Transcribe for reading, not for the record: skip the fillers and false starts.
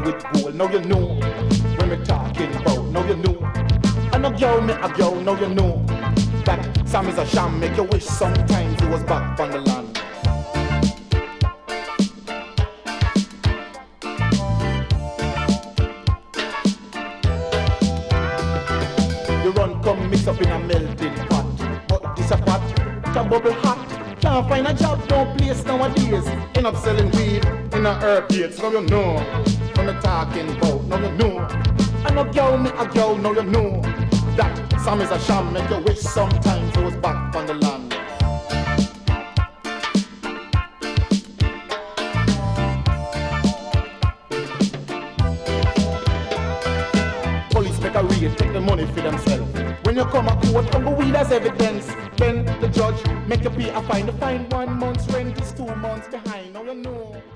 with gold. Now you know when me talking about. Now you know. And a girl, me a girl. Now you know that Sam is a sham. Make you wish sometimes he was back on the land. You run, come mix up in a melting pot. But this a pot, it's a bubble hot. Can't find a job, no place nowadays. End up selling weed in a herb gates. Now you know what I'm talking about. Now you know. And a girl, me a girl. Now you know that Sam is a sham. Make you wish sometimes he was back on the land. Police make a raid, take the money for themselves. When you come a court, come the weed as evidence. Then the judge make you pay a fine. The fine 1 month's rent is 2 months behind. Now you know.